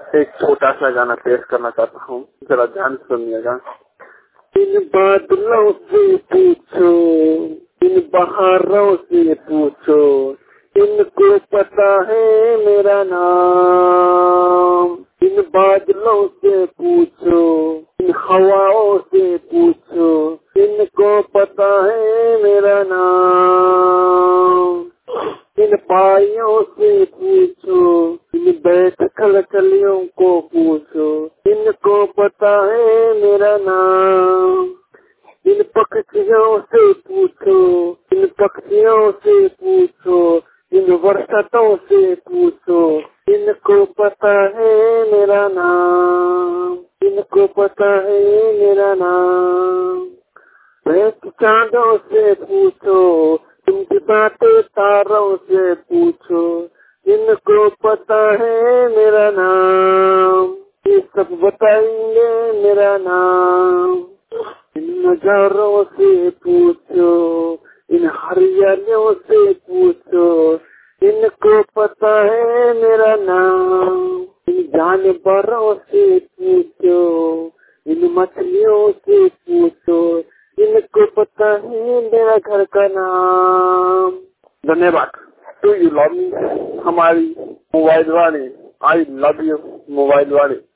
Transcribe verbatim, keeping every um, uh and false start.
एक छोटा सा गाना पेश करना चाहता हूँ, जरा ध्यान सुनिएगा। इन बादलों से पूछो, इन बहारों से पूछो, इनको पता है मेरा नाम। इन बादलों से पूछो, इन हवाओं से पूछो, इनको पता है मेरा नाम। इन पाइयों से पूछो, इन बैठ खलकलियों को पूछो, इनको पता है मेरा नाम। इन पक्षियों से पूछो, इन पक्षियों से पूछो, इन वर्षतों से पूछो, इनको पता है मेरा नाम। इनको पता है मेरा नाम। चांदों से पूछो, तुमकी बातें तारों से पूछो, इनको पता है मेरा नाम। ये सब बताएंगे मेरा नाम। इन नजारों से पूछो, इन हरियालियों से पूछो, इनको पता है मेरा नाम। इन जानवरों से पूछो, इन मछलियों से पूछो, इनको पता है मेरा घर का नाम। धन्यवाद। Do you love me? हमारी मोबाइल वाले, आई लव यू मोबाइल वाले।